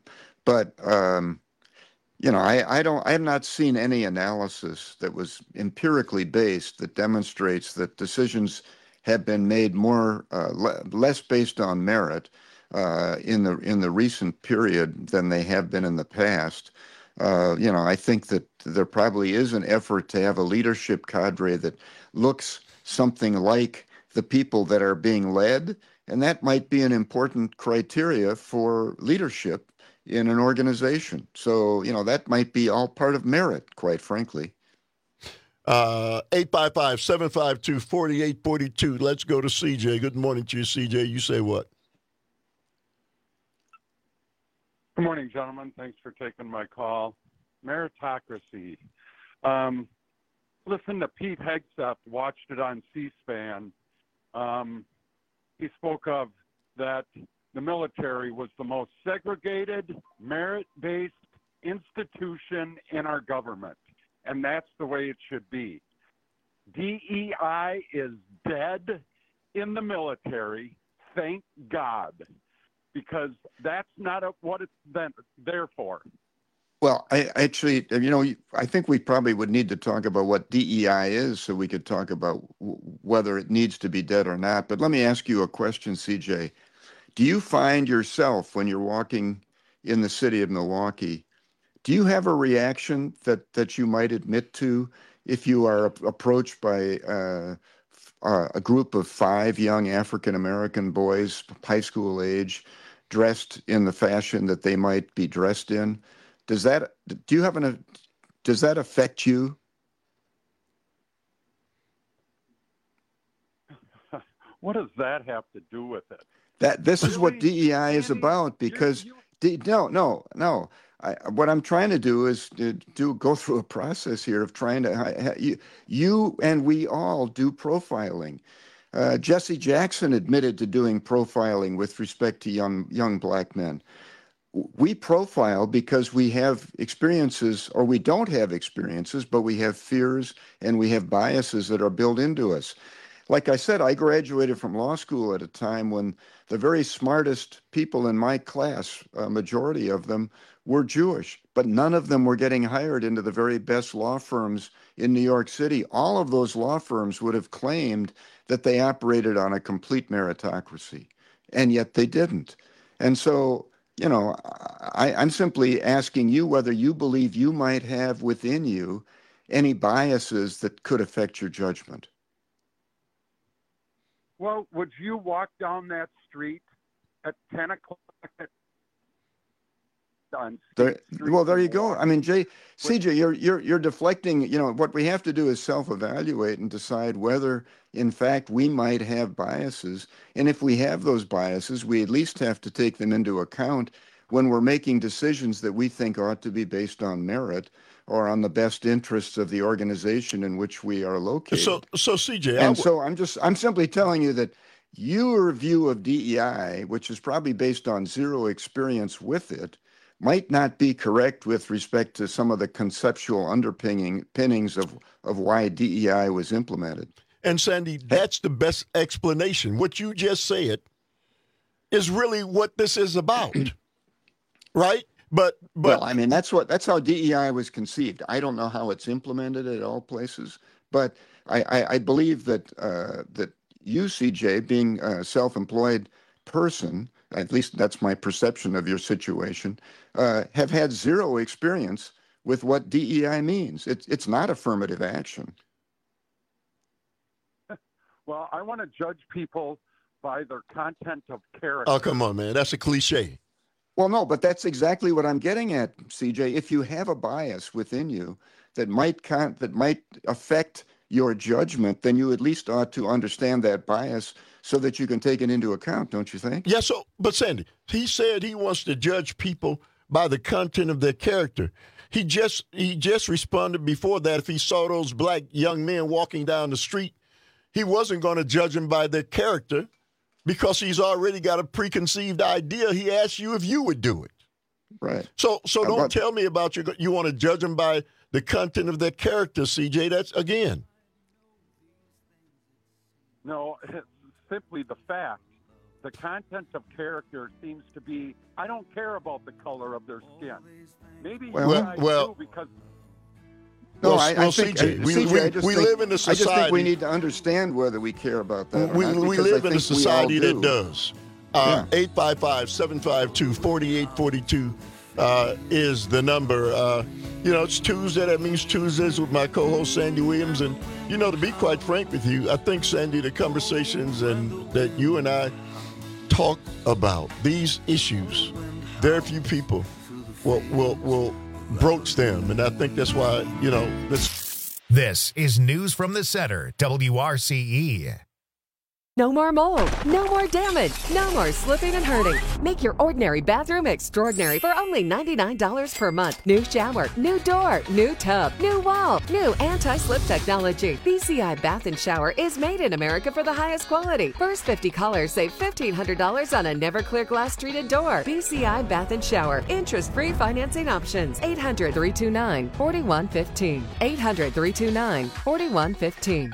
have not seen any analysis that was empirically based that demonstrates that decisions have been made less based on merit in the recent period than they have been in the past. I think that there probably is an effort to have a leadership cadre that looks something like the people that are being led, and that might be an important criteria for leadership in an organization. So, that might be all part of merit, quite frankly. 855-752-4842. Let's go to CJ. Good morning to you, CJ. You say what? Good morning, gentlemen. Thanks for taking my call. Meritocracy. Listen to Pete Hegseth, watched it on C-SPAN. He spoke of that the military was the most segregated, merit-based institution in our government, and that's the way it should be. DEI is dead in the military, thank God, because that's not what it's there for. Well, I think we probably would need to talk about what DEI is so we could talk about whether it needs to be dead or not. But let me ask you a question, CJ. Do you find yourself, when you're walking in the city of Milwaukee, do you have a reaction that you might admit to if you are approached by a group of 5 young African-American boys, high school age, dressed in the fashion that they might be dressed in? Does that affect you? What does that have to do with it? This is what DEI is about, because what I'm trying to do is go through a process here of trying to you and we all do profiling. Jesse Jackson admitted to doing profiling with respect to young black men. We profile because we have experiences, or we don't have experiences, but we have fears and we have biases that are built into us. Like I said, I graduated from law school at a time when the very smartest people in my class, a majority of them, were Jewish, but none of them were getting hired into the very best law firms in New York City. All of those law firms would have claimed that they operated on a complete meritocracy, and yet they didn't. And so, I'm simply asking you whether you believe you might have within you any biases that could affect your judgment. Well, would you walk down that street at 10 o'clock? There you go. I mean, CJ, you're deflecting. What we have to do is self-evaluate and decide whether, in fact, we might have biases. And if we have those biases, we at least have to take them into account when we're making decisions that we think ought to be based on merit or on the best interests of the organization in which we are located. So CJ, I'm simply telling you that your view of DEI, which is probably based on zero experience with it, might not be correct with respect to some of the conceptual underpinnings of why DEI was implemented. And Sandy, that's the best explanation. What you just said is really what this is about, right? But well, I mean, that's how DEI was conceived. I don't know how it's implemented at all places, but I believe that that you, CJ, being a self-employed person, at least that's my perception of your situation, have had zero experience with what DEI means. It's not affirmative action. Well, I want to judge people by their content of character. Oh, come on, man. That's a cliche. Well, no, but that's exactly what I'm getting at, CJ. If you have a bias within you that might affect your judgment, then you at least ought to understand that bias so that you can take it into account, don't you think? Yeah, but Sandy, he said he wants to judge people by the content of their character. He just responded before that if he saw those black young men walking down the street, he wasn't going to judge them by their character because he's already got a preconceived idea. He asked you if you would do it. Right. So don't tell me about you want to judge them by the content of their character, CJ. That's, again. No, it's simply the fact. The content of character seems to be, I don't care about the color of their skin. Maybe you guys do because... No, I think, CJ, we live in a society. I just think we need to understand whether we care about that. We live in a society that does. 855-752-4842 is the number. It's Tuesday. That means Tuesdays with my co-host Sandy Williams. And, to be quite frank with you, I think, Sandy, the conversations that you and I talk about, these issues, very few people will broach them. And I think that's why, This is News from the Center, WRCE. No more mold. No more damage. No more slipping and hurting. Make your ordinary bathroom extraordinary for only $99 per month. New shower, new door, new tub, new wall, new anti-slip technology. BCI Bath and Shower is made in America for the highest quality. First 50 callers save $1,500 on a Neverclear glass treated door. BCI Bath and Shower. Interest-free financing options. 800-329-4115. 800-329-4115.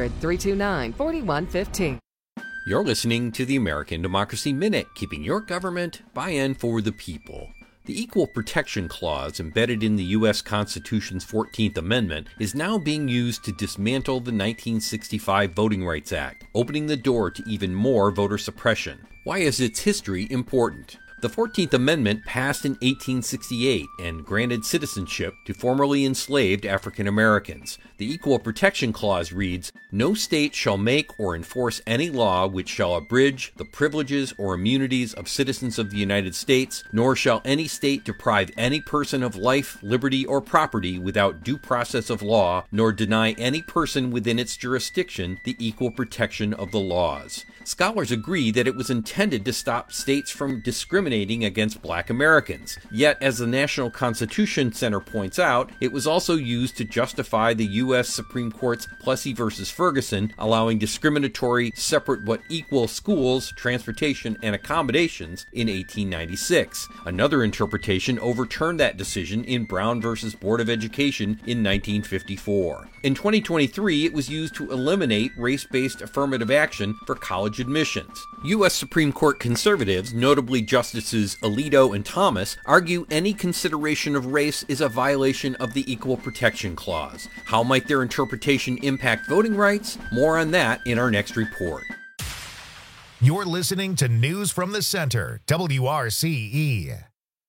800-329-4115. You're listening to the American Democracy Minute, keeping your government by and for the people. The Equal Protection Clause embedded in the U.S. Constitution's 14th Amendment is now being used to dismantle the 1965 Voting Rights Act, opening the door to even more voter suppression. Why is its history important? The 14th Amendment passed in 1868 and granted citizenship to formerly enslaved African Americans. The Equal Protection Clause reads, "No state shall make or enforce any law which shall abridge the privileges or immunities of citizens of the United States, nor shall any state deprive any person of life, liberty, or property without due process of law, nor deny any person within its jurisdiction the equal protection of the laws." Scholars agree that it was intended to stop states from discriminating against Black Americans. Yet, as the National Constitution Center points out, it was also used to justify the U.S. Supreme Court's Plessy v. Ferguson, allowing discriminatory separate but equal schools, transportation, and accommodations in 1896. Another interpretation overturned that decision in Brown v. Board of Education in 1954. In 2023, it was used to eliminate race-based affirmative action for college admissions. U.S. Supreme Court conservatives, notably Justices Alito and Thomas, argue any consideration of race is a violation of the Equal Protection Clause. How might their interpretation impact voting rights? More on that in our next report. You're listening to News from the Center, WRCE.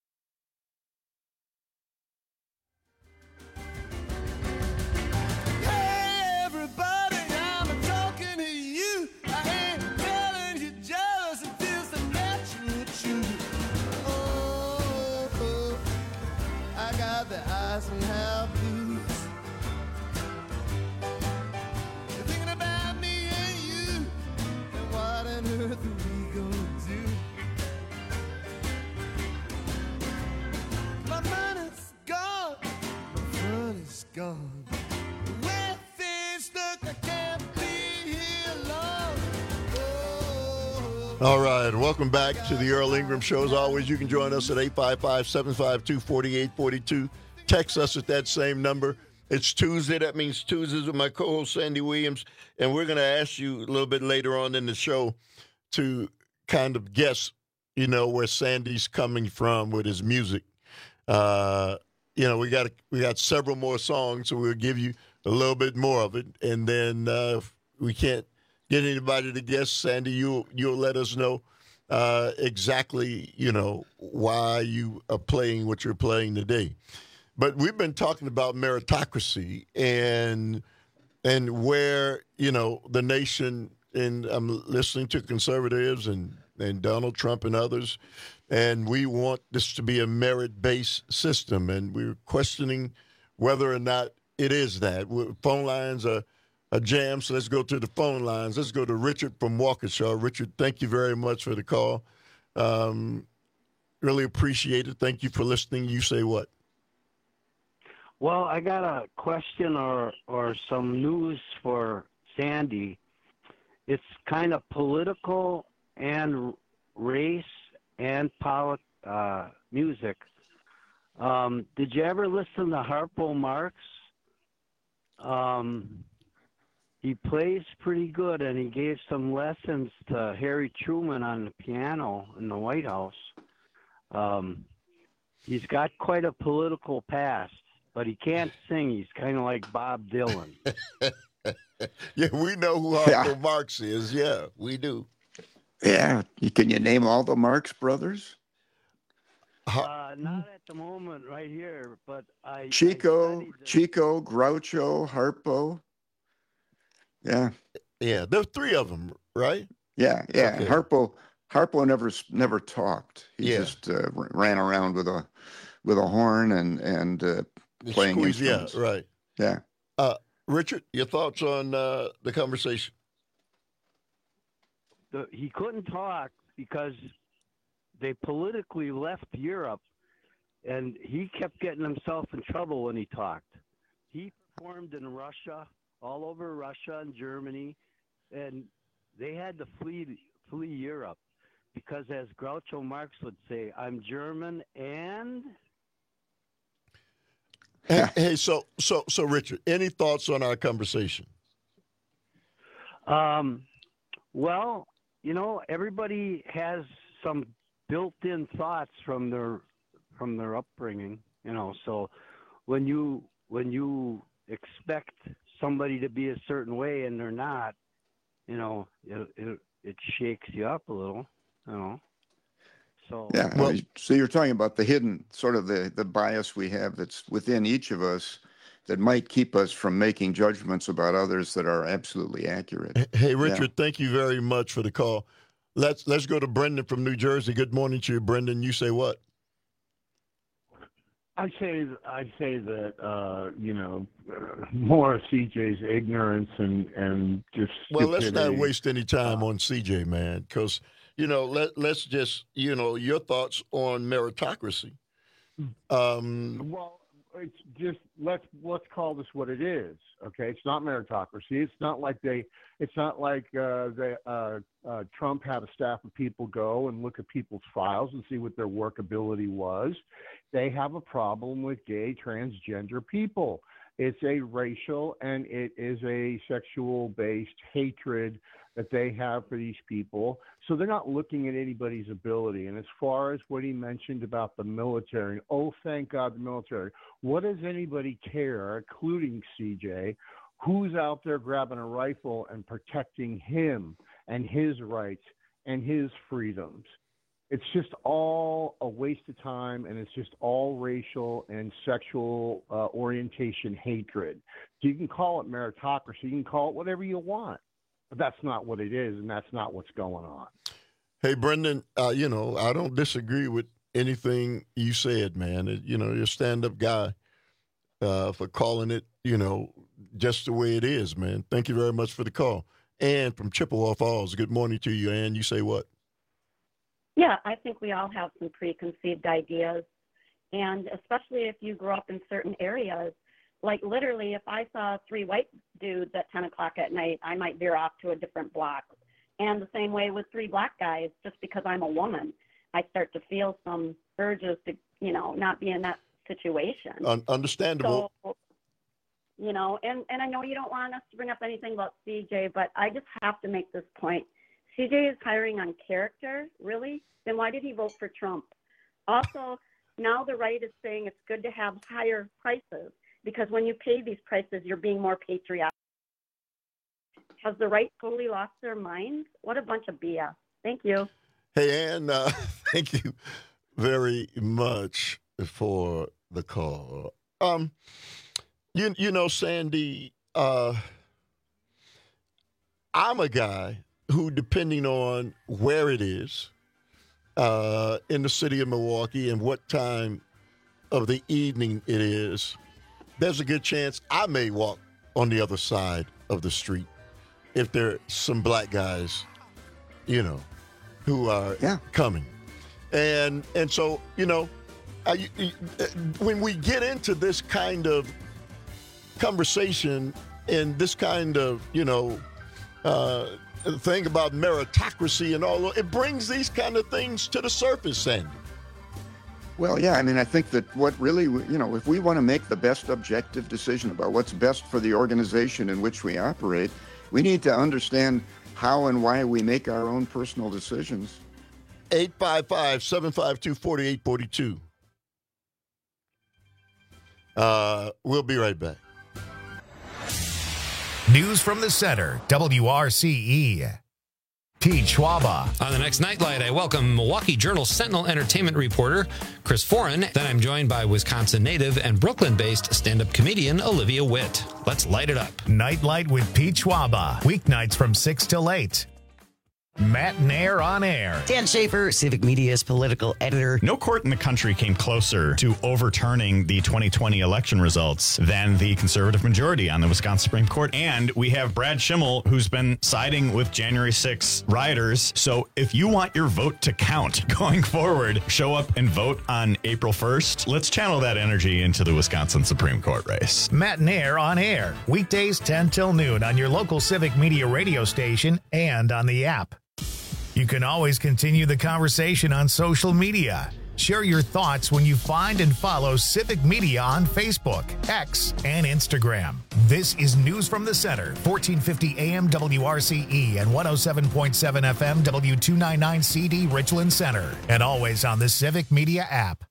And how blues. You're thinking about me and you, and what on earth are we gonna do? My money's gone, my fun is gone. Where things look, I can't be here long. All right, welcome back to the Earl Ingram Show. As always, you can join us at 855-752-4842. Text us at that same number. It's Tuesday. That means Tuesdays with my co-host, Sandy Williams. And we're going to ask you a little bit later on in the show to kind of guess, where Sandy's coming from with his music. We got several more songs, so we'll give you a little bit more of it. And then if we can't get anybody to guess, Sandy, you'll let us know exactly, why you are playing what you're playing today. But we've been talking about meritocracy and where, the nation, and I'm listening to conservatives and Donald Trump and others, and we want this to be a merit-based system, and we're questioning whether or not it is that. Phone lines are jammed, so let's go to the phone lines. Let's go to Richard from Waukesha. Richard, thank you very much for the call. Really appreciate it. Thank you for listening. You say what? Well, I got a question or some news for Sandy. It's kind of political and race and music. Did you ever listen to Harpo Marx? He plays pretty good, and he gave some lessons to Harry Truman on the piano in the White House. He's got quite a political past. But he can't sing. He's kind of like Bob Dylan. Yeah, we know who Harpo Marx is. Yeah, we do. Yeah. Can you name all the Marx brothers? Not at the moment right here, but Chico, Groucho, Harpo. Yeah. Yeah, there's three of them, right? Yeah. Okay. Harpo never talked. He just ran around with a horn and playing instruments. Yeah, right. Yeah. Richard, your thoughts on the conversation? he couldn't talk because they politically left Europe, and he kept getting himself in trouble when he talked. He performed in Russia, all over Russia and Germany, and they had to flee Europe because, as Groucho Marx would say, I'm German and... Hey, so Richard, any thoughts on our conversation? Well, you know, everybody has some built-in thoughts from their upbringing, you know. So when you expect somebody to be a certain way and they're not, you know, it shakes you up a little, you know. So yeah, well, so you're talking about the hidden sort of the bias we have that's within each of us that might keep us from making judgments about others that are absolutely accurate. Hey, Richard, Thank you very much for the call. Let's go to Brendan from New Jersey. Good morning to you, Brendan. You say what? I'd say that you know, more of CJ's ignorance and just well, stupidity. Let's not waste any time on CJ, man, because you know, let's just, you know, your thoughts on meritocracy. Well, it's just let's call this what it is. Okay, it's not meritocracy. It's not like Trump had a staff of people go and look at people's files and see what their workability was. They have a problem with gay, transgender people. It's a racial and it is a sexual-based hatred that they have for these people. So they're not looking at anybody's ability. And as far as what he mentioned about the military, oh, thank God, the military. What does anybody care, including CJ, who's out there grabbing a rifle and protecting him and his rights and his freedoms? It's just all a waste of time, and it's just all racial and sexual orientation hatred. So you can call it meritocracy. You can call it whatever you want. But that's not what it is, and that's not what's going on. Hey, Brendan, you know, I don't disagree with anything you said, man. You know, you're a stand-up guy for calling it, you know, just the way it is, man. Thank you very much for the call. Ann from Chippewa Falls, good morning to you, Ann. You say what? Yeah, I think we all have some preconceived ideas, and especially if you grew up in certain areas. Like literally, if I saw 3 white dudes at 10 o'clock at night, I might veer off to a different block. And the same way with 3 black guys, just because I'm a woman, I start to feel some urges to, you know, not be in that situation. Understandable. So, you know, and I know you don't want us to bring up anything about CJ, but I just have to make this point. CJ is hiring on character, really? Then why did he vote for Trump? Also, now the right is saying it's good to have higher prices, because when you pay these prices, you're being more patriotic. Has the right totally lost their minds? What a bunch of BS. Thank you. Hey, Ann, thank you very much for the call. You know, Sandy, I'm a guy who, depending on where it is in the city of Milwaukee and what time of the evening it is, there's a good chance I may walk on the other side of the street if there are some black guys, you know, who are coming. And so, you know, when we get into this kind of conversation and this kind of, you know, thing about meritocracy and all, it brings these kind of things to the surface, Sandy. Well, yeah, I mean, I think that what really, you know, if we want to make the best objective decision about what's best for the organization in which we operate, we need to understand how and why we make our own personal decisions. 855-752-4842. We'll be right back. News from the center, WRCE. Pete Schwaba. On the next Nightlight, I welcome Milwaukee Journal Sentinel entertainment reporter Chris Foran. Then I'm joined by Wisconsin native and Brooklyn-based stand-up comedian Olivia Witt. Let's light it up. Nightlight with Pete Schwaba. Weeknights from 6 till 8. Matt Nair on air. Dan Schaefer, Civic Media's political editor. No court in the country came closer to overturning the 2020 election results than the conservative majority on the Wisconsin Supreme Court. And we have Brad Schimmel, who's been siding with January 6 rioters. So if you want your vote to count going forward, show up and vote on April 1st. Let's channel that energy into the Wisconsin Supreme Court race. Matt Nair on air. Weekdays 10 till noon on your local Civic Media radio station and on the app. You can always continue the conversation on social media. Share your thoughts when you find and follow Civic Media on Facebook, X, and Instagram. This is News from the Center, 1450 AM WRCE and 107.7 FM W299CD Richland Center, and always on the Civic Media app.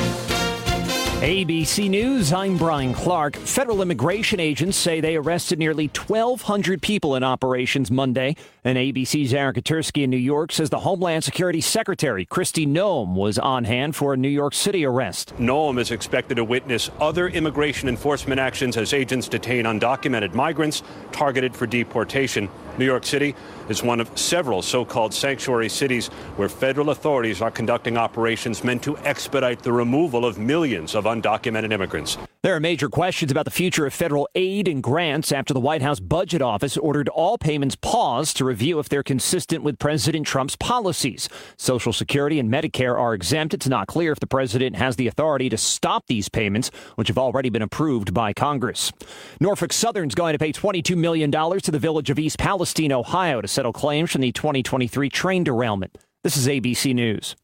ABC News, I'm Brian Clark. Federal immigration agents say they arrested nearly 1,200 people in operations Monday. And ABC's Erica Tursky in New York says the Homeland Security Secretary, Kristi Noem, was on hand for a New York City arrest. Noem is expected to witness other immigration enforcement actions as agents detain undocumented migrants targeted for deportation. New York City is one of several so-called sanctuary cities where federal authorities are conducting operations meant to expedite the removal of millions of undocumented immigrants. There are major questions about the future of federal aid and grants after the White House Budget Office ordered all payments paused to review if they're consistent with President Trump's policies. Social Security and Medicare are exempt. It's not clear if the president has the authority to stop these payments, which have already been approved by Congress. Norfolk Southern's going to pay $22 million to the village of East Palestine, Ohio, to settle claims from the 2023 train derailment. This is ABC News.